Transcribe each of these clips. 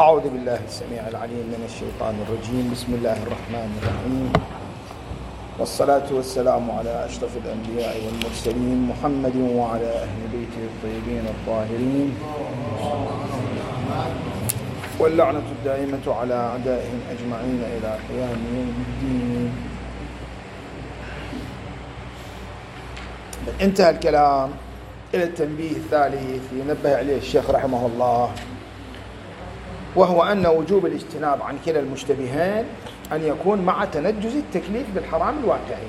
أعوذ بالله السميع العليم من الشيطان الرجيم. بسم الله الرحمن الرحيم، والصلاة والسلام على أشرف الأنبياء والمرسلين محمد وعلى أهل بيته الطيبين الطاهرين، واللعنة الدائمة على أعدائهم أجمعين إلى قيام يوم الدين. انتهى الكلام إلى التنبيه الثالث ينبه عليه الشيخ رحمه الله، وهو أن وجوب الاجتناب عن كلا المشتبهين أن يكون مع تنجز التكليف بالحرام الواقعي.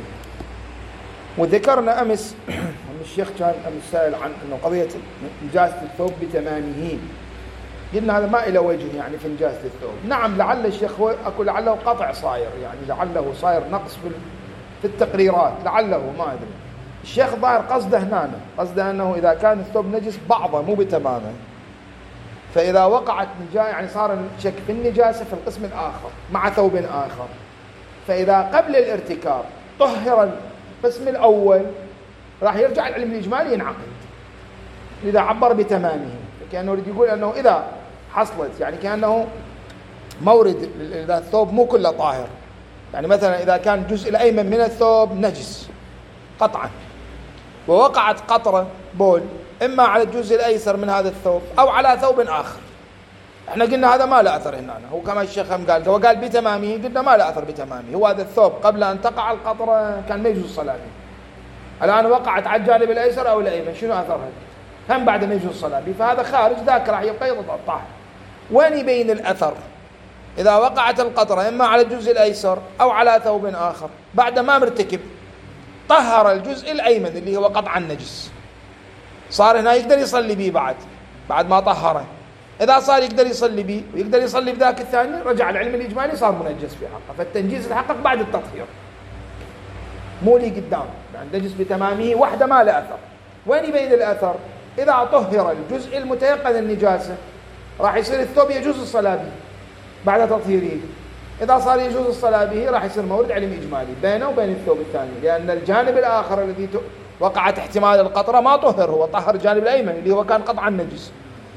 وذكرنا أمس الشيخ كان أمس سائل عن أنه قضية نجاسة الثوب بتمامه، قلنا هذا ما إلى وجه يعني في نجاسة الثوب. نعم لعل الشيخ أقول لعله قطع صاير، يعني لعله صاير نقص في التقريرات، لعله ما أدري. الشيخ ظاهر قصده أنه إذا كان الثوب نجس بعضه مو بتمامه، فإذا وقعت يعني صار الشك في النجاسة في القسم الآخر مع ثوب آخر، فإذا قبل الارتكاب طهر القسم الأول راح يرجع العلم الإجمالي ينعقد، إذا عبر بتمامه. كأنه يريد يقول أنه إذا حصلت يعني كأنه مورد إذا الثوب مو كله طاهر، يعني مثلا إذا كان الجزء الأيمن من الثوب نجس قطعا ووقعت قطرة بول إما على الجزء الأيسر من هذا الثوب أو على ثوب آخر، احنا قلنا هذا ما له أثر هنا. هو كما الشيخ هم قال بتمامه، قلنا ما له أثر بتمامه. هو هذا الثوب قبل أن تقع القطرة كان ما يجوز الصلاة به، الآن وقعت على الجانب الأيسر أو الأيمن، شنو أثرها؟ هم بعد ما يجوز الصلاة به، فهذا خارج ذاك راح يبقى يتطهر. وين يبين الأثر؟ إذا وقعت القطرة إما على الجزء الأيسر أو على ثوب آخر بعد ما مرتكب، طهر الجزء الأيمن اللي هو قطع النجس، صار هنا يقدر يصلي به بعد ما طهره. إذا صار يقدر يصلي به ويقدر يصلي بذاك الثاني، رجع العلم الإجمالي صار منجس في حقه، فالتنجيز يتحقق بعد التطهير مو لي قدام. يعني نجس بتمامه وحده ما له أثر. وين يبين الأثر؟ إذا طهر الجزء المتيقن النجاسة راح يصير الثوب يجوز الصلاة به بعد تطهيره. إذا صار يجوز الصلاة به راح يصير مورد علم إجمالي بينه وبين الثوب الثاني، لأن الجانب الآخر الذي وقعت احتمال القطرة ما طهر، هو طهر الجانب الأيمن اللي هو كان قطع النجس.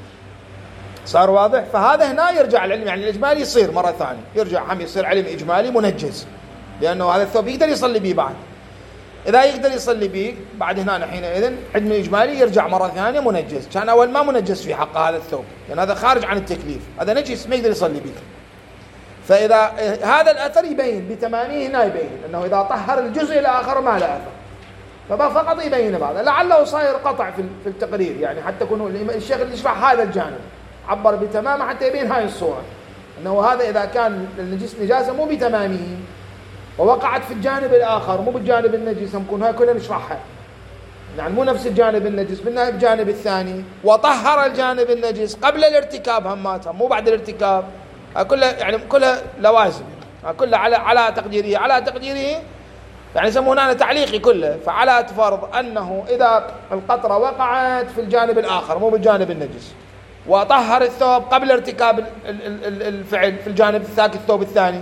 صار واضح؟ فهذا هنا يرجع العلم يعني الإجمالي يصير مرة ثانية، يرجع هم يصير علم إجمالي منجز، لأنه هذا الثوب يقدر يصلي به بعد. إذا يقدر يصلي به بعد هنا حينئذ علم الإجمالي يرجع مرة ثانية منجز. كان أول ما منجز في حق هذا الثوب، لأن هذا خارج عن التكليف، هذا نجس ما يقدر يصلي به. فإذا هذا الأثر يبين بتمامه هنا، يبين أنه إذا طهر الجزء الآخر ما له أثر، فقط يبين بعض. لعله صاير قطع في التقرير، يعني حتى يكون الشيخ اللي يشرح هذا الجانب عبر بتمامه حتى يبين هاي الصورة، أنه هذا إذا كان النجس نجاسة مو بتمامه ووقعت في الجانب الآخر مو بالجانب النجس، نكون هاي كلها نشرحها، يعني مو نفس الجانب النجس بالنهاية الجانب الثاني، وطهر الجانب النجس قبل الارتكاب هماتها مو بعد الارتكاب. كلها يعني كلها لوازم، كلها على تقديره يعني يسمونه هنا تعليقي كله. فعلى فرض أنه إذا القطرة وقعت في الجانب الآخر مو بالجانب النجس وطهر الثوب قبل ارتكاب الفعل في الجانب ذاك الثوب الثاني،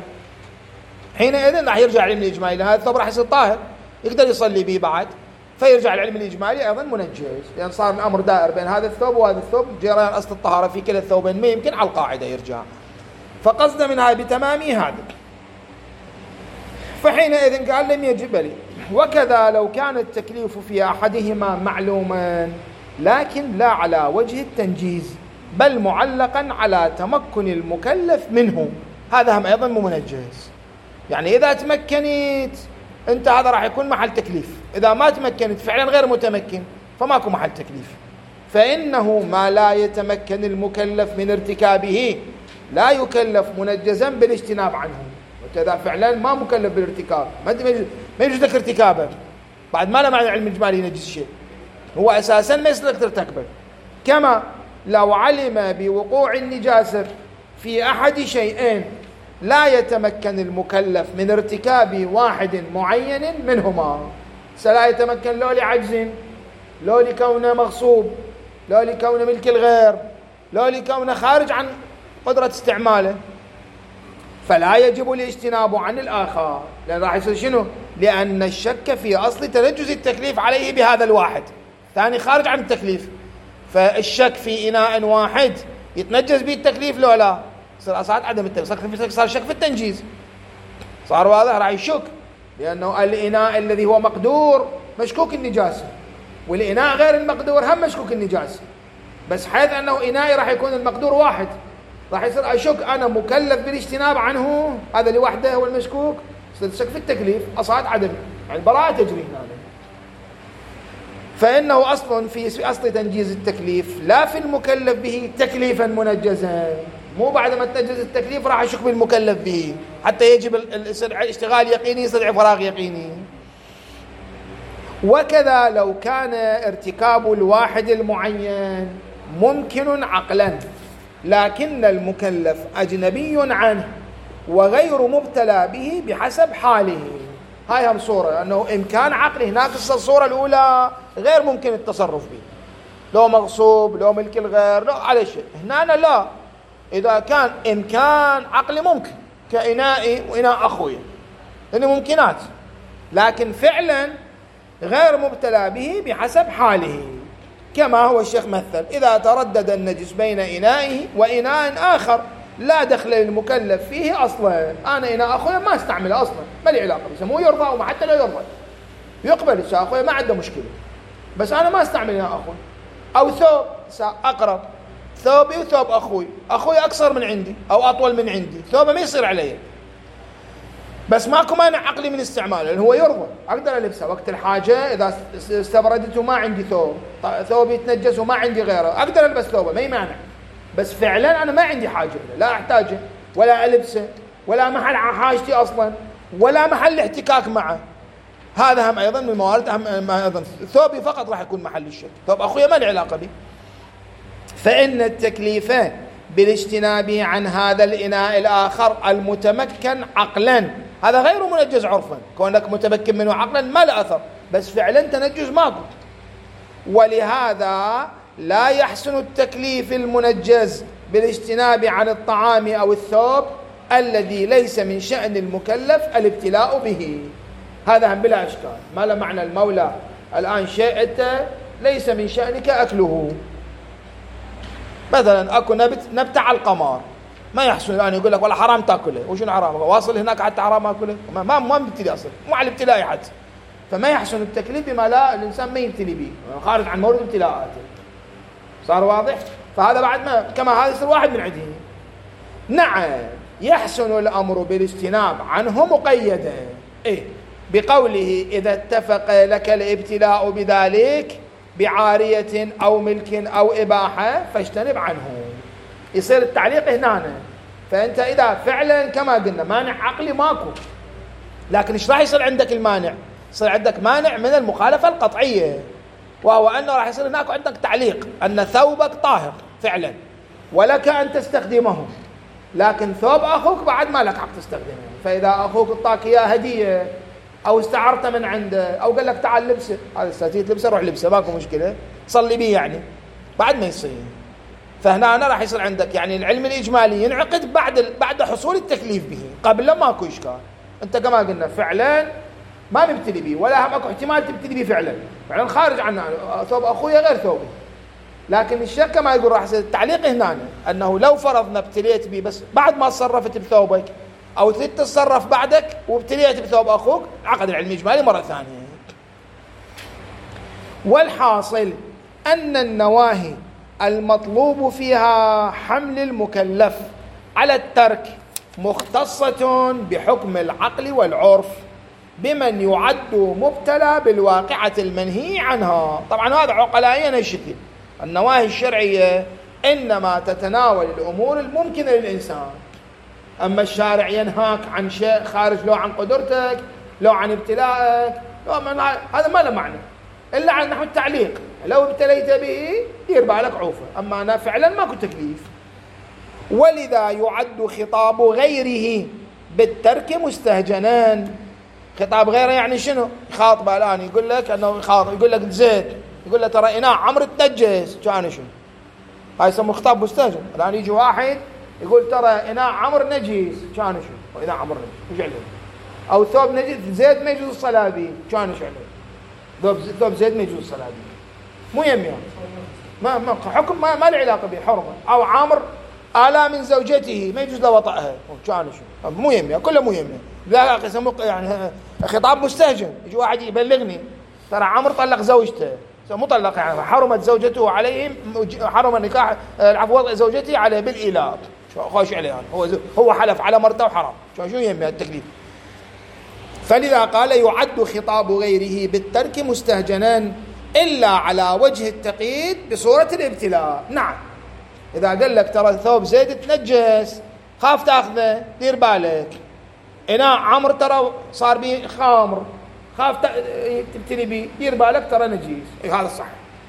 حينئذ راح يرجع العلم الإجمالي، هذا الثوب راح يصير طاهر يقدر يصلي به بعد، فيرجع العلم الإجمالي أيضا منجز، لأن صار الأمر دائر بين هذا الثوب وهذا الثوب، جريان أصل الطهارة في كلا الثوبين ما يمكن على القاعدة يرجع. فقصد من هاي بتمامي هذا، فحينئذ قال لم يجب لي. وكذا لو كان التكليف في أحدهما معلوما لكن لا على وجه التنجيز بل معلقا على تمكن المكلف منه، هذا هم أيضا منجز. يعني إذا تمكنت أنت هذا راح يكون محل تكليف، إذا ما تمكنت فعلا غير متمكن فماكو محل تكليف. فإنه ما لا يتمكن المكلف من ارتكابه لا يكلف منجزا بالاجتناب عنه. وكذا فعلا ما مكلف بالارتكاب، ما يجوز لك ارتكابه بعد ما له معنى علم إجمالي ينجز شيء، هو أساسا ما يصير لك ترتكبه. كما لو علم بوقوع النجاسة في أحد شيئين لا يتمكن المكلف من ارتكاب واحد معين منهما، سلا يتمكن لو لعجز، لو لكونه مغصوب، لو لكونه ملك الغير، لو لكونه خارج عن قدرة استعماله، فلا يجب الاجتناب عن الآخر، لأن راح يصير شنو؟ لأن الشك في أصل تنجز التكليف عليه بهذا الواحد، ثاني خارج عن التكليف. فالشك في إناء واحد يتنجز به التكليف لو لا؟ يصير أصعد عدم التكليف، صار شك في التنجيز، صار واضح، راح يشك، لأنه الإناء الذي هو مقدور مشكوك النجاسة، والإناء غير المقدور هم مشكوك النجاسة، بس حيث أنه إنائي راح يكون المقدور واحد، راح يصير أشك أنا مكلف بالاجتناب عنه، هذا لوحده هو المشكوك، يصير شك في التكليف، أصعد عدم، يعني البراءة تجري هنا. فإنه أصل في أصل تنجيز التكليف لا في المكلف به تكليفا منجزا، مو بعد ما تنجز التكليف راح يشك بالمكلف به حتى يجب الاشتغال يقيني يستدعي فراغ يقيني. وكذا لو كان ارتكاب الواحد المعين ممكن عقلا لكن المكلف أجنبي عنه وغير مبتلى به بحسب حاله، هاي هم صورة أنه إمكان عقلي، هناك الصورة الأولى غير ممكن التصرف به، لو مغصوب لو ملك الغير لو على شيء، هنا لا، إذا كان إمكان عقلي ممكن كإنائي وإناء أخوي، لأنه ممكنات، لكن فعلا غير مبتلى به بحسب حاله، كما هو الشيخ مثل إذا تردد النجس بين إنائه وإناء آخر لا دخل للمكلف فيه أصلا، أنا إناء أخوي ما استعمله أصلا، ما لي علاقة، يسموه يرضى وما حتى لا يرضى يقبل الشيء أخوي ما عنده مشكلة، بس أنا ما استعمل إناء أخوي. أو ثوب أقرب، ثوبي وثوب أخوي أقصر من عندي أو أطول من عندي، ثوبه ما يصير علي، بس ماكو مانع عقلي من استعماله لأنه هو يرضى، أقدر ألبسه وقت الحاجة، إذا استبردته ما عندي ثوبي يتنجس وما عندي غيره أقدر ألبس ثوبه ما يمانع، بس فعلا أنا ما عندي حاجة له، لا أحتاجه ولا ألبسه ولا محل حاجتي أصلا ولا محل احتكاك معه، هذا هم أيضا من الموارد، أيضا ثوبي فقط راح يكون محل الشك، ثوب أخويا ما له علاقة به. فإن التكليف بالاجتناب عن هذا الإناء الآخر المتمكن عقلا هذا غير منجز عرفا، كونك متمكن منه عقلا ما له أثر، بس فعلا تنجز ماكو، ولهذا لا يحسن التكليف المنجز بالاجتناب عن الطعام أو الثوب الذي ليس من شأن المكلف الابتلاء به، هذا هم بلا إشكال، ما له معنى المولى الآن شيء أنت ليس من شأنك أكله، مثلا أكو نبت على القمر ما يحسن الآن يقول لك والله حرام تأكله، وشنو حرام؟ واصل هناك حتى حرام أكله، ما مبتلي أصلا، مو على الابتلاء حتى، فما يحسن التكليف بما لا الإنسان ما يبتلي به، خارج عن مورد ابتلاءاته، صار واضح؟ فهذا بعد ما كما هذا يصير واحد من عندهم. نعم يحسن الأمر بالاجتناب عنه مقيدا، بقوله إذا اتفق لك الابتلاء بذلك بعارية أو ملك أو إباحة فاجتنب عنه، يصير التعليق هنا، فأنت إذا فعلا كما قلنا مانع عقلي ماكو، لكن إيش راح يصير عندك المانع؟ يصير عندك مانع من المخالفة القطعية، وهو أنه راح يصير هناك عندك تعليق أن ثوبك طاهر فعلا ولك أن تستخدمه، لكن ثوب أخوك بعد ما لك حق تستخدمه، فإذا أخوك اعطاك إياه هدية أو استعرته من عنده أو قال لك تعال لبسه، هذا استاتيت لبسه روح لبسه ماكو مشكلة، صلي بيه يعني بعد ما يصير. فهنا أنا راح يصير عندك يعني العلم الإجمالي ينعقد بعد حصول التكليف به، قبل لا ماكو إشكال، أنت كما قلنا فعلا ما مبتلي به ولا هم اكو احتمال تبتلي به فعلا خارج عنه، ثوب أخويا غير ثوبي، لكن الشك كما يقول راح يصير التعليق هنا أنه لو فرضنا ابتليت به بس بعد ما تصرفت بثوبك أو تتصرف بعدك وابتليت بثوب أخوك، عقد العلم الإجمالي مرة ثانية. والحاصل أن النواهي المطلوب فيها حمل المكلف على الترك مختصة بحكم العقل والعرف بمن يعد مبتلى بالواقعة المنهي عنها. طبعا هذا عقلائيا الشكل، النواهي الشرعية إنما تتناول الأمور الممكنة للإنسان، أما الشارع ينهاك عن شيء خارج لو عن قدرتك لو عن ابتلاءك، هذا ما له معنى إلا عن نحو التعليق، لو ابتليت به دير بالك عوفة، أما أنا فعلا ماكو تكليف. ولذا يعد خطاب غيره بالترك مستهجنان. خطاب غيره يعني شنو؟ خاطبه الآن يقول لك أنه يقول لك زيد، يقول له ترى إناء عمرو تنجس، كان شنو؟ هاي يسموه خطاب مستهجن. الآن يجي واحد يقول ترى إناء عمرو نجس، كان شنو؟ وإناء عمرو نجس وش عليه؟ أو ثوب نجس زيد ما يجوز الصلاة به، كان شو عليه؟ ثوب زيد ما يجوز الصلاة به، مو يمي ما حكم ما له علاقة به حرمة. أو عامر آلام من زوجته ما يجوز له وطئها، كان شو مو يمه، كله مو يمه، لا يسموه يعني خطاب مستهجن. يجي واحد يبلغني ترى عمرو طلق زوجته، مو طلق يعني حرمت زوجته عليه، حرم النكاح العفو زوجته عليه بالإيلاء، خوش عليه يعني هو حلف على مرته وحرام، شو يمه التكليف. فلذا قال يعد خطاب غيره بالترك مستهجنا إلا على وجه التقييد بصورة الابتلاء. نعم إذا قال لك ترى ثوب زيد تنجس خاف تأخذه دير بالك، إناء عمرو ترى صار بيه خامر خاف تبتلي بيه دير بالك ترى نجيس، هذا الصح.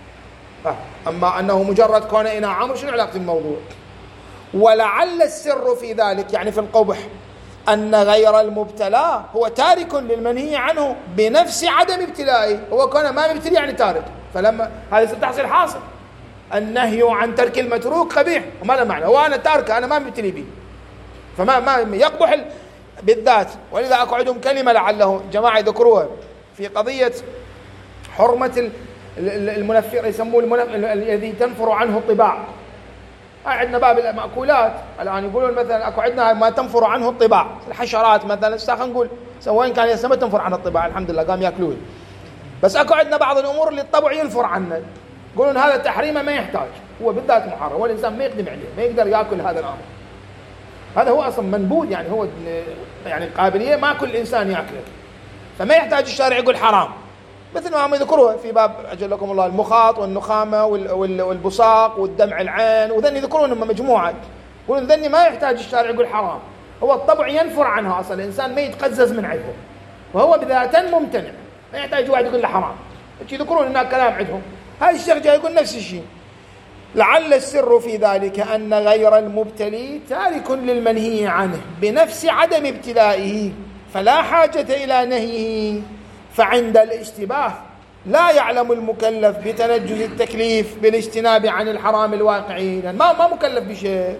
أما أنه مجرد كونه إناء عمرو شنو علاقة الموضوع؟ ولعل السر في ذلك يعني في القبح أن غير المبتلى هو تارك للمنهي عنه بنفس عدم ابتلائه، هو كان ما مبتلي يعني تارك، فلما هذا تحصيل حاصل. النهي عن ترك المتروك قبيح وما له معنى، هو أنا تاركه أنا ما مبتلي به، فما يقبح بالذات. ولذا أكو عندهم كلمة لعله جماعة يذكروها في قضية حرمة المنفر، يسموه الذي تنفر عنه الطباع. عندنا باب المأكولات الآن يقولون مثلا أكو عندنا ما تنفر عنه الطباع، الحشرات مثلا خلينا نقول وين كان يسمى تنفر عن الطباع الحمد لله قام يأكلوه، بس أكو عندنا بعض الأمور اللي الطبع ينفر عنه، يقولون هذا تحريمه ما يحتاج، هو بالذات محرم والإنسان ما يقدم عليه، ما يقدر يأكل هذا الأمر، هذا هو أصلا منبوذ يعني هو يعني قابلية ما كل إنسان يأكله، فما يحتاج الشارع يقول حرام. مثل ما هم يذكروها في باب أجلكم الله المخاط والنخامة والبصاق والدمع العين، وذني يذكرون هم مجموعة يقولون ذني ما يحتاج الشارع يقول حرام، هو الطبع ينفر عنها أصلا، الإنسان ما يتقزز من عنده وهو بذاتا ممتنع، ما يحتاج واحد يقول له حرام، يذكرون إنها كلام عندهم. هاي الشيخ جاي يقول نفس الشيء. لعل السر في ذلك أن غير المبتلي تارك للمنهي عنه بنفس عدم ابتلائه، فلا حاجة إلى نهيه. فعند الاشتباه لا يعلم المكلف بتنجز التكليف بالاجتناب عن الحرام الواقعي، يعني ما مكلف بشيء.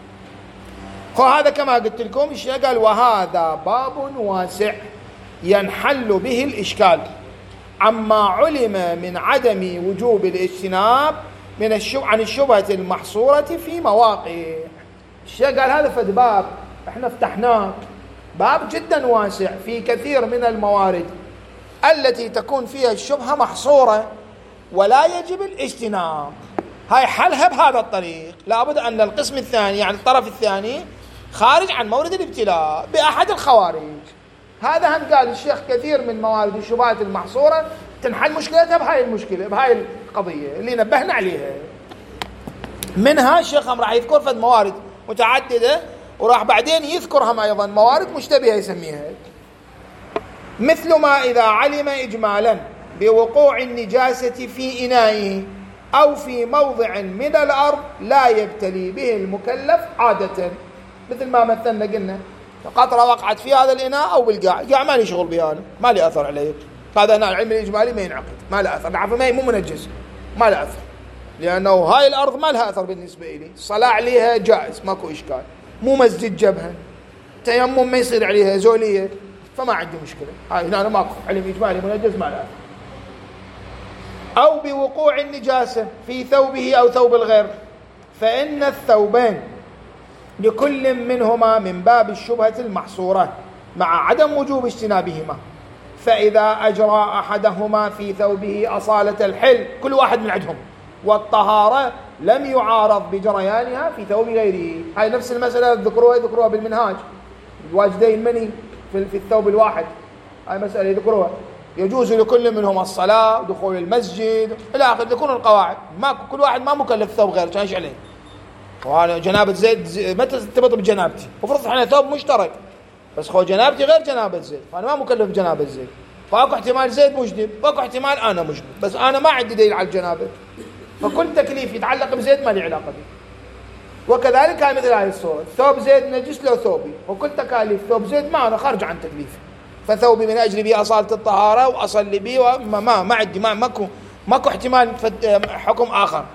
هذا كما قلت لكم الشيء قال وهذا باب واسع ينحل به الإشكال عما علم من عدم وجوب الاجتناب عن الشبهة المحصورة في مواقع. الشيء قال هذا فد باب احنا فتحناه، باب جدا واسع في كثير من الموارد التي تكون فيها الشبهة محصورة ولا يجب الاجتناب، هاي حلها بهذا الطريق. لابد أن القسم الثاني يعني الطرف الثاني خارج عن مورد الابتلاء بأحد الخوارج. هذا هم قال الشيخ كثير من موارد الشبهات المحصورة تنحل مشكلتها بهاي المشكلة بهاي القضية اللي نبهنا عليها. منها الشيخ هم راح يذكر فد موارد متعددة وراح بعدين يذكرهم أيضا موارد مشتبهة يسميها، مثل ما إذا علم إجمالا بوقوع النجاسة في إنائه أو في موضع من الأرض لا يبتلي به المكلف عادة، مثل ما مثلنا قلنا قطرة وقعت في هذا الإناء أو بالقاع ما لي شغل بها أنا، ما لي أثر عليه، هذا هنا العلم الإجمالي ما ينعقد، ما له أثر، نعرف ما مو منجس ما له أثر، لأنه هاي الأرض ما لها أثر بالنسبة إلي، الصلاة عليها جائز ماكو إشكال، مو مسجد جبهة، تيمم ما يصير عليها زولية، فما عندي مشكلة، هاي هنا ماكو علم إجمالي منجس ما له أثر. أو بوقوع النجاسة في ثوبه أو ثوب الغير، فإن الثوبين لكل منهما من باب الشبهة المحصورة مع عدم وجوب اجتنابهما، فإذا أجرى أحدهما في ثوبه أصالة الحل كل واحد من عندهم والطهارة لم يعارض بجريانها في ثوب غيره. هاي نفس المسألة يذكروها بالمنهاج، الواجدين مني في الثوب الواحد، هاي مسألة يذكروها، يجوز لكل منهم الصلاة ودخول المسجد إلى آخر، يكون القواعد ما كل واحد ما مكلف ثوب غير كان ايش عليه. وانا جنابة زيد متى ترتبط بجنابتي؟ وفرض احنا ثوب مشترك بس خو جنابتي غير جنابة زيد، فانا ما مكلف بجنابة زيد، فاكو احتمال زيد مجنب واكو احتمال انا مجنب، بس انا ما عندي دليل على الجنابة، فكل تكليف يتعلق بزيد ما لي علاقة به. وكذلك هاي مثل هاي الصورة، ثوب زيد نجس له ثوبي، وكل تكاليف ثوب زيد ما انا خارج عن تكليفي، فثوبي من اجل بي اصالة الطهارة واصلي بي ما عندي ماكو احتمال حكم اخر،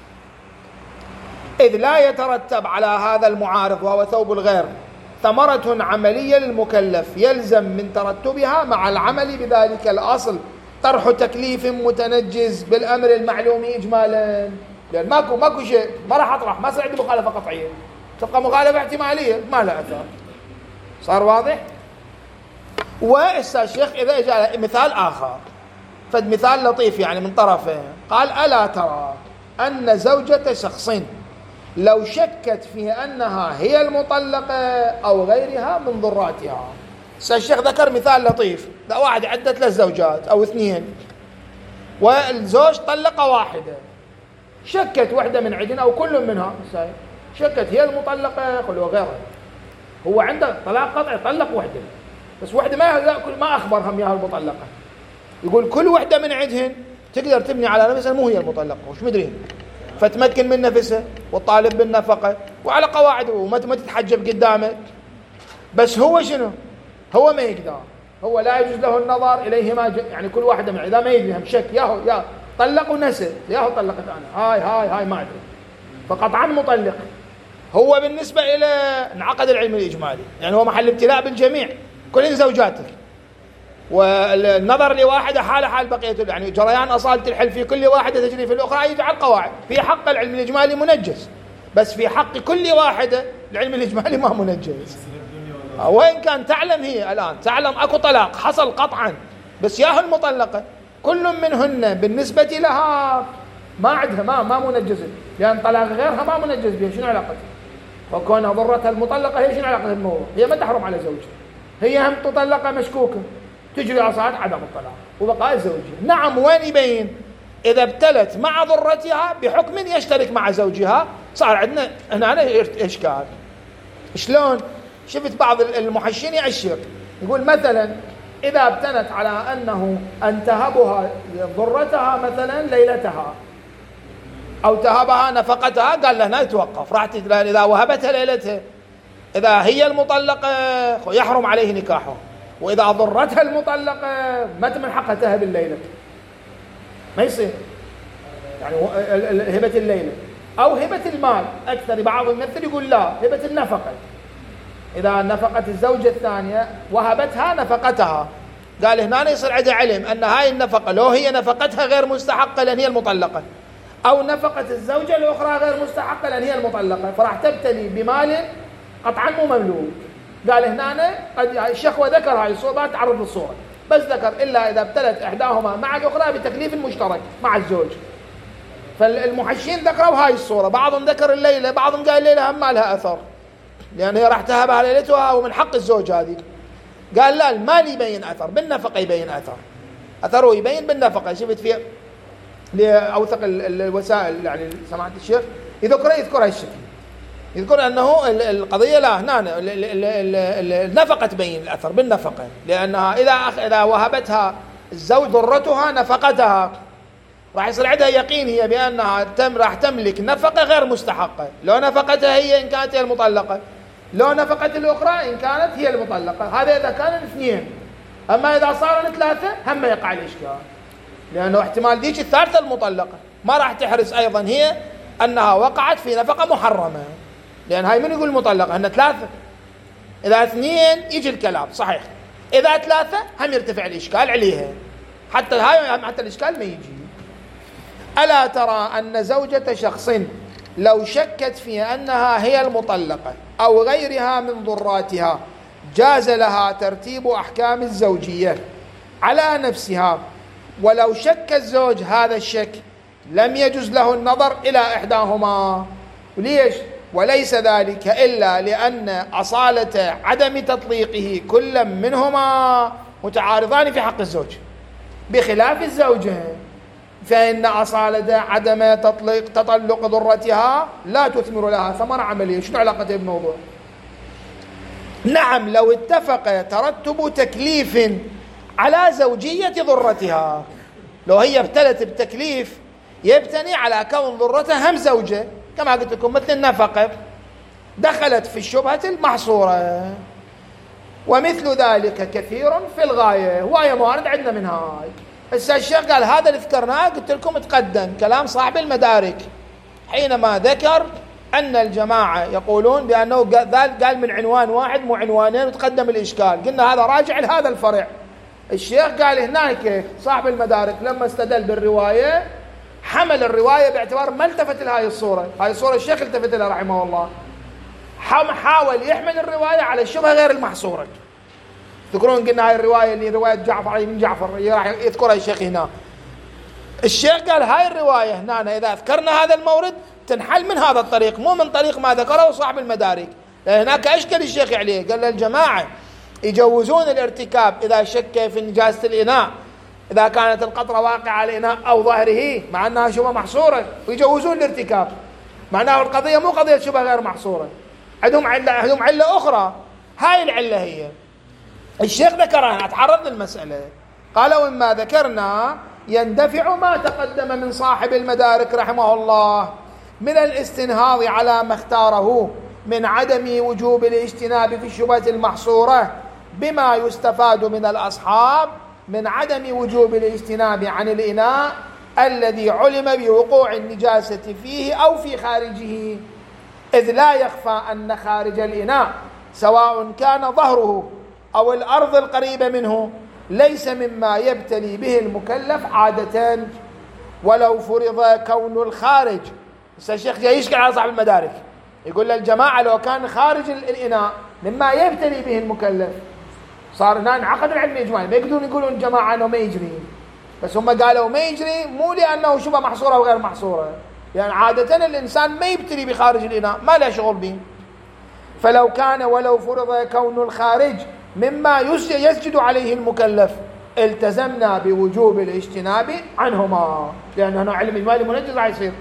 إذ لا يترتب على هذا المعارض وهو ثوب الغير ثمرة عملية للمكلف يلزم من ترتبها مع العمل بذلك الأصل طرح تكليف متنجز بالأمر المعلوم إجمالا، لأن ماكو شيء ما راح أطرح، ما صار عندي مخالفة قطعية، تبقى مخالفة احتمالية ما لها أثر. صار واضح؟ وإسا الشيخ إذا جاء مثال آخر، فد مثال لطيف يعني من طرفين، قال ألا ترى أن زوجة شخص لو شكت في أنها هي المطلقة أو غيرها من ضراتها. الشيخ ذكر مثال لطيف، واحد عنده 3 زوجات أو 2، والزوج طلق واحدة، شكت واحدة من عندنا أو كل منها، شكت هي المطلقة أو غيرها، هو عنده طلاق قطعي طلق واحدة، بس واحدة ما أخبرهم إياها المطلقة، يقول كل واحدة من عندهن تقدر تبني على نفسها مو هي المطلقة، وش مدرين، فتمكن من نفسها والطالب بالنفقة وعلى قواعد وما تتحجب قدامك. بس هو شنو؟ هو ما يقدر، هو لا يجوز له النظر إليهما، يعني كل واحدة من إذا ما يدريهم شك يا طلق ونسى، يا طلقت أنا، هاي ما أدري، فقطعا مطلق. هو بالنسبة إلى انعقد العلم الإجمالي، يعني هو محل ابتلاء بالجميع، كل زوجاتك، والنظر لواحدة حال بقية، يعني جريان أصالة الحل في كل واحدة تجري في الأخرى يجعل قواعد. في حق العلم الإجمالي منجز، بس في حق كل واحدة العلم الإجمالي ما منجز. وإن كان تعلم هي الآن تعلم أكو طلاق حصل قطعا، بس ياهو المطلقة كل منهن بالنسبة لها ما عندها ما منجز، لأن طلاق غيرها ما منجز بها، شنو علاقتها؟ وكونها ضرتها المطلقة هي شنو علاقتها بالموضوع؟ هي ما تحرم على زوجها، هي هم مطلقة مشكوكة تجري أصالة عدم الطلاق وبقاء الزوجية. نعم، وين يبين؟ إذا ابتلت مع ضرتها بحكم يشترك مع زوجها، صار عندنا هنا إشكال. شلون؟ شفت بعض المحشين يأشر يقول مثلا إذا ابتنت على أنه أن تهبها ضرتها مثلا ليلتها أو تهبها نفقتها، قال له هنا يتوقف، راح إذا وهبتها ليلتها إذا هي المطلقة يحرم عليه نكاحه، وإذا ضرتها المطلقة ما من حقها تهب الليلة، ما يصير، يعني هبة الليلة أو هبة المال أكثر. بعض المثل يقول لا، هبة النفقة، إذا نفقت الزوجة الثانية وهبتها نفقتها، قال هنا يصير عندها علم أن هاي النفقة لو هي نفقتها غير مستحقة لأن هي المطلقة، أو نفقة الزوجة الأخرى غير مستحقة لأن هي المطلقة، فراح تبتلي بمال قطعا مو مملوك. قال هنا قد الشيخ ذكر هاي الصورة، ما تعرض للصورة، بس ذكر إلا إذا ابتلت إحداهما مع الأخرى بتكليف مشترك مع الزوج. فالمحشين ذكروا هاي الصورة، بعضهم ذكر الليلة، بعضهم قال الليلة هم ما لها أثر لأن هي راح تهبها ليلتها ومن حق الزوج هذه. قال لا، المال يبين أثر، بالنفقة يبين أثره يبين بالنفقة. شفت فيه لأوثق الوسائل يعني سمعت الشيخ يذكر هالشكل، يذكر أنه القضية لا هنا النفقة تبين الأثر بالنفقة، لأنها إذا وهبتها الزوج ضرتها نفقتها راح يصير عندها يقين هي بأنها راح تملك نفقة غير مستحقة، لو نفقتها هي إن كانت هي المطلقة، لو نفقت الأخرى إن كانت هي المطلقة. هذا إذا كان الاثنين. أما إذا صاروا 3 هم يقع الإشكال، لأنه احتمال ديك الثالثة المطلقة ما راح تحرز أيضا هي أنها وقعت في نفقة محرمة، لأن هاي من يقول المطلقة هن 3، إذا 2 يجي الكلام صحيح، إذا 3 هم يرتفع الإشكال عليها، حتى الإشكال ما يجي. ألا ترى أن زوجة شخص لو شكت في أنها هي المطلقة أو غيرها من ضراتها جاز لها ترتيب أحكام الزوجية على نفسها، ولو شك الزوج هذا الشك لم يجوز له النظر إلى إحداهما. وليش؟ وليس ذلك إلا لأن أصالة عدم تطليقه كل منهما متعارضان في حق الزوج، بخلاف الزوجة فإن أصالة عدم تطلق ضرتها لا تثمر لها ثمرة عملية. شنو علاقته بالموضوع؟ نعم، لو اتفق ترتب تكليف على زوجية ضرتها، لو هي ابتلت بتكليف يبتني على كون ضرتها هم زوجة كما قلت لكم مثل النفقة، دخلت في الشبهة المحصورة، ومثل ذلك كثير في الغاية، وهي موارد عندنا من هاي. هسه الشيخ قال هذا اللي ذكرناه قلت لكم تقدم كلام صاحب المدارك حينما ذكر أن الجماعة يقولون بأنه قال من عنوان واحد مو عنوانين وتقدم الإشكال، قلنا هذا راجع لهذا الفرع. الشيخ قال هناك صاحب المدارك لما استدل بالرواية حمل الرواية باعتبار ما التفت لهاي الصورة، هاي الصورة الشيخ التفت لها رحمه الله، حاول يحمل الرواية على الشبهة غير المحصورة. تذكرون قلنا هاي الرواية اللي رواية جعفر علي بن جعفر راح يذكرها الشيخ هنا. الشيخ قال هاي الرواية هنا إذا أذكرنا هذا المورد تنحل من هذا الطريق، مو من طريق ما ذكره صاحب المدارك. لأن هناك أشكل الشيخ عليه، قال للجماعة يجوزون الارتكاب إذا شك في نجاسة الإناء إذا كانت القطرة واقعة على الإناء أو ظهره، مع أنها شبهة محصورة، ويجوزون الارتكاب. معناه القضية مو قضية شبهة غير محصورة، عندهم علة أخرى. هاي العلة هي الشيخ ذكرها، أتعرض للمسألة. قال ومما ذكرنا يندفع ما تقدم من صاحب المدارك رحمه الله من الاستنهاض على ما اختاره من عدم وجوب الاجتناب في الشبهة المحصورة بما يستفاد من الأصحاب من عدم وجوب الاجتناب عن الإناء الذي علم بوقوع النجاسة فيه أو في خارجه، إذ لا يخفى أن خارج الإناء سواء كان ظهره أو الأرض القريبة منه ليس مما يبتلي به المكلف عادة، ولو فرض كون الخارج. الشيخ جاي يشكل على صاحب المدارك، يقول للجماعة لو كان خارج الإناء مما يبتلي به المكلف، صار هنا انعقد العلم الإجمالي. ما يقدرون يقولون الجماعة أنه ما يجري، بس هم قالوا ما يجري مو لأنه شبه محصورة وغير محصورة، يعني عادة الإنسان ما يبتلي بخارج الإناء، ما له شغل به. فلو كان ولو فرض كون الخارج مما يسجد عليه المكلف التزمنا بوجوب الاجتناب عنهما، لأن هنا علم إجمالي منجز راح يصير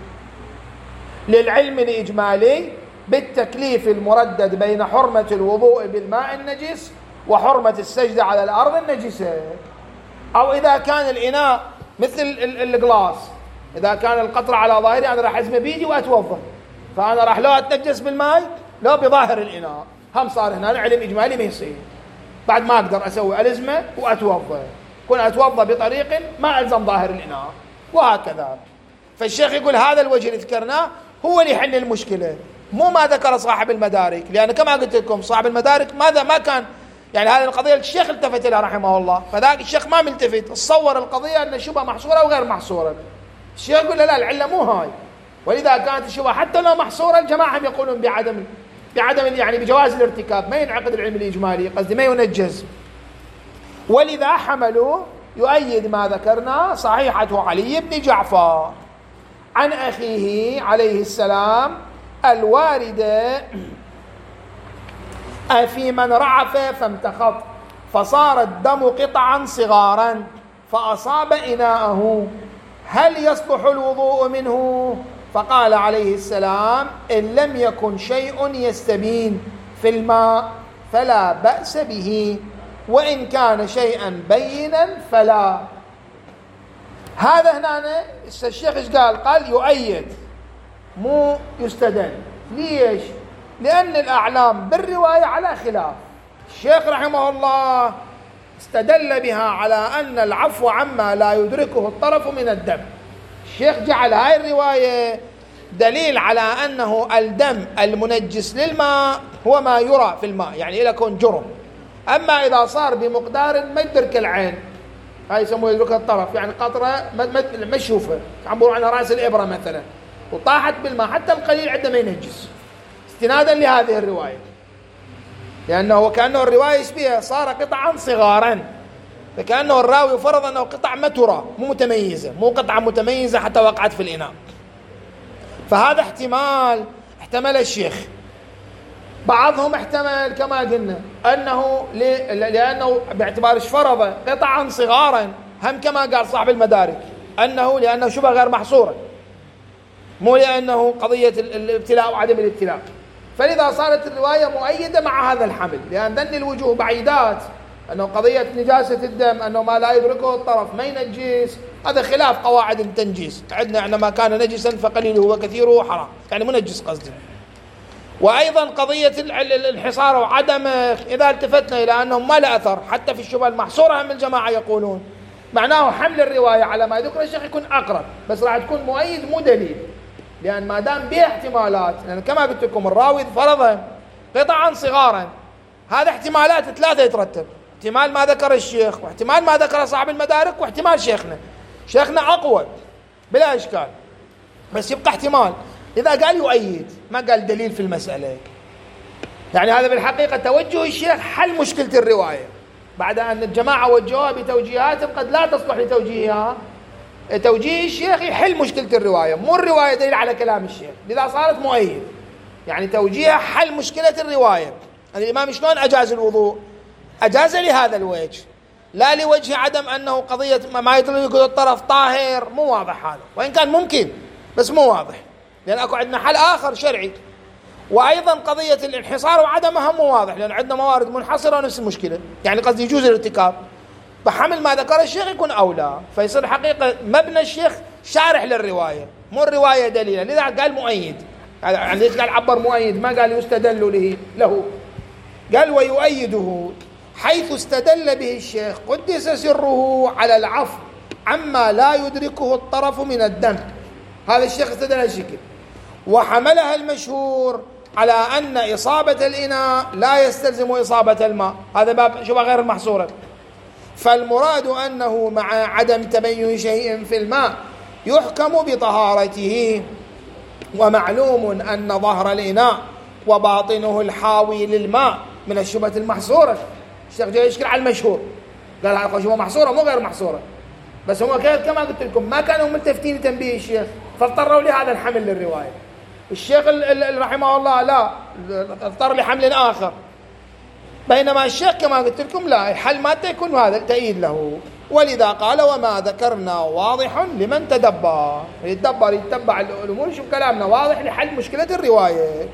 للعلم الإجمالي بالتكليف المردد بين حرمة الوضوء بالماء النجس وحرمة السجدة على الأرض النجسة. أو إذا كان الإناء مثل القلاص، إذا كان القطرة على ظاهري أنا راح أزمه بيدي وأتوضأ، فأنا راح لو أتنجس بالماء لو بظاهر الإناء، هم صار هنا علم إجمالي ما يصير، بعد ما أقدر أسوي ألزمة وأتوضأ، كون أتوضأ بطريق ما ألزم ظاهر الإناء، وهكذا. فالشيخ يقول هذا الوجه اللي ذكرناه هو اللي يحل المشكلة، مو ما ذكر صاحب المدارك. لأن كما قلت لكم صاحب المدارك ماذا ما كان، يعني هذه القضية الشيخ التفت لها رحمه الله، فذاك الشيخ ما ملتفت، تصور القضية أن الشبهة محصورة وغير محصورة. الشيخ يقول لا العلة مو هاي، ولذا كانت الشبهة حتى لو محصورة الجماعة يقولون بعدم يعني بجواز الارتكاب، ما ينعقد العلم الإجمالي، قصدي ما ينجز. ولذا حملوا يؤيد ما ذكرنا صحيحة علي بن جعفر عن أخيه عليه السلام الواردة في من رعف فامتخط فصار الدم قطعا صغارا فأصاب إناءه هل يصلح الوضوء منه؟ فقال عليه السلام إن لم يكن شيء يستبين في الماء فلا بأس به، وإن كان شيئا بينا فلا. هذا هنا الشيخ ايش قال يؤيد مو يستدل. ليش؟ لأن الأعلام بالرواية على خلاف. الشيخ رحمه الله استدل بها على أن العفو عما لا يدركه الطرف من الدم. الشيخ جعل هاي الرواية دليل على أنه الدم المنجس للماء هو ما يرى في الماء، يعني إذا كون جرم. أما إذا صار بمقدار ما يدرك العين، هاي يسموه يدركها الطرف، يعني قطرة ما تشوفها، عبور عنها رأس الإبرة مثلا وطاحت بالماء حتى القليل عندما ينجس، استنادا لهذه الرواية، لأنه كأنه الرواية يشبه صار قطعا صغارا، فكأنه الراوي فرض أنه قطع ما ترى، مو متميزة، مو قطعة متميزة حتى وقعت في الإناء. فهذا احتمل الشيخ. بعضهم احتمل كما قلنا أنه لأنه باعتبار فرض قطعا صغارا، هم كما قال صاحب المدارك أنه لأنه شبه غير محصورة، مو لأنه قضية الابتلاء وعدم الابتلاء. فلذا صارت الرواية مؤيدة مع هذا الحمل، لأن ذن الوجوه بعيدات، أنه قضية نجاسة الدم أنه ما لا يدركه الطرف ما ينجس، هذا خلاف قواعد التنجيس. عندنا أن ما كان نجسا فقليله وكثيره حرام، يعني منجس قصدي. وأيضا قضية الانحصار وعدم، إذا التفتنا إلى أنه ما له أثر حتى في الشبهة المحصورة، هم الجماعة يقولون معناه حمل الرواية على ما يذكر الشيخ يكون أقرب، بس راح تكون مؤيد مو دليل، لأن ما دام بها احتمالات، لأن كما قلت لكم الراوي فرضها قطعا صغارا، هذا احتمالات ثلاثة يترتب، احتمال ما ذكر الشيخ، واحتمال ما ذكر صاحب المدارك، واحتمال شيخنا أقوى بلا إشكال، بس يبقى احتمال. إذا قال يؤيد ما قال دليل في المسألة، يعني هذا بالحقيقة توجه الشيخ حل مشكلة الرواية، بعد أن الجماعة وجهوها بتوجيهات قد لا تصلح لتوجيهها. توجيه الشيخ يحل مشكلة الرواية، مو الرواية دليل على كلام الشيخ، لذا صارت مؤيد. يعني توجيهها حل مشكلة الرواية. الإمام شلون أجاز الوضوء؟ أجاز لهذا الوجه، لا لوجه عدم أنه قضية ما يطلق الطرف طاهر، مو واضح هذا، وإن كان ممكن بس مو واضح، لأن أكو عندنا حل آخر شرعي. وأيضا قضية الانحصار وعدمها مو واضح، لأن عندنا موارد منحصرة ونفس المشكلة، يعني قصدي يجوز الارتكاب. بحمل ما ذكر الشيخ يكون أولى، فيصير حقيقة مبنى الشيخ شارح للرواية، مو الرواية دليلا، لذا قال مؤيد. يعني ليش قال عبر مؤيد، ما قال يستدل له، قال ويؤيده حيث استدل به الشيخ قدس سره على العفو عما لا يدركه الطرف من الدم. هذا الشيخ استدل هالشكل، وحملها المشهور على أن إصابة الإناء لا يستلزم إصابة الماء. هذا باب شبه غير المحصورة. فالمراد أنه مع عدم تبين شيء في الماء يحكم بطهارته، ومعلوم أن ظهر الإناء وباطنه الحاوي للماء من الشبهة المحصورة. الشيخ جاي يشكل على المشهور، قال هذه شبهة محصورة مو غير محصورة، بس هم كما قلت لكم ما كانوا ملتفتين لتنبيه الشيخ، فاضطروا لهذا الحمل للرواية. الشيخ رحمه الله لا، اضطر لحمل آخر، بينما الشيخ كما قلت لكم لا، حل ما يكون هذا تأييد له. ولذا قال وما ذكرنا واضح لمن يتبع الأمور، شوف كلامنا واضح لحل مشكلة الرواية.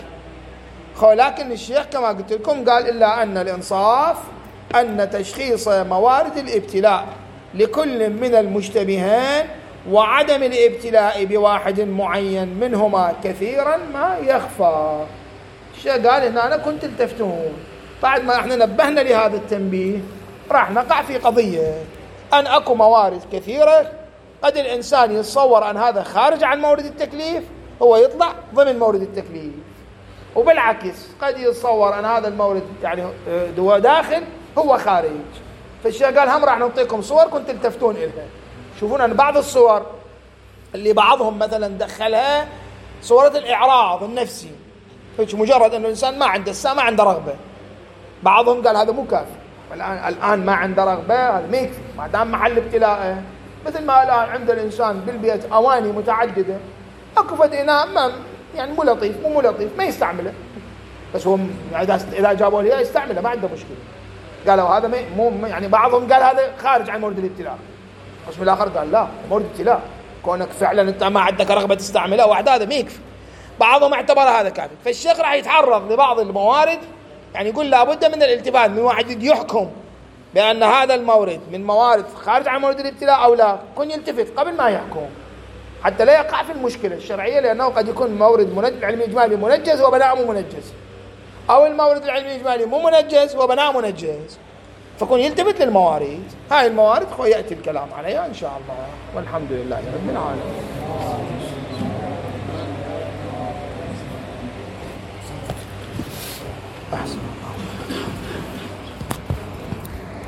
لكن الشيخ كما قلت لكم قال إلا أن الإنصاف أن تشخيص موارد الابتلاء لكل من المشتبهين وعدم الابتلاء بواحد معين منهما كثيرا ما يخفى. الشيخ قال هنا أنا كنت التفتون، بعد ما احنا نبهنا لهذا التنبيه راح نقع في قضية أن أكو موارد كثيرة قد الإنسان يتصور أن هذا خارج عن مورد التكليف، هو يطلع ضمن مورد التكليف، وبالعكس قد يتصور أن هذا المورد يعني داخل هو خارج. فالشيخ قال هم راح نعطيكم صور كنت تلتفتون إلها. شوفون أن بعض الصور اللي بعضهم مثلا دخلها صورة الإعراض النفسي، مجرد أن الإنسان ما عنده رغبة، بعضهم قال هذا مو كافي، الآن ما عنده رغبة هذا ما يكفي ما دام محل ابتلاءه. مثل ما الآن عند الإنسان بالبيت أواني متعددة، أكو فد إناء يعني مو لطيف ما يستعمله، بس هو إذا جابوا له يستعمله ما عنده مشكلة. قالوا هذا مو يعني بعضهم قال هذا خارج عن مورد الابتلاء، القسم الآخر قال لا مورد الابتلاء، كونك فعلا أنت ما عندك رغبة تستعمله واحد هذا ما يكفي. بعضهم اعتبر هذا كافي. فالشيخ راح يتعرض لبعض الموارد، يعني يقول لابد من الالتفات من واحد يحكم بأن هذا المورد من موارد خارج عن مورد الابتلاء أو لا، يكون يلتفت قبل ما يحكم حتى لا يقع في المشكلة الشرعية، لأنه قد يكون مورد العلمي الإجمالي منجز وبناء مو منجز، أو المورد العلمي الإجمالي مو منجز وبناء منجز، فكون يلتفت للموارد. هاي الموارد يأتي الكلام عليها إن شاء الله، والحمد لله رب العالمين.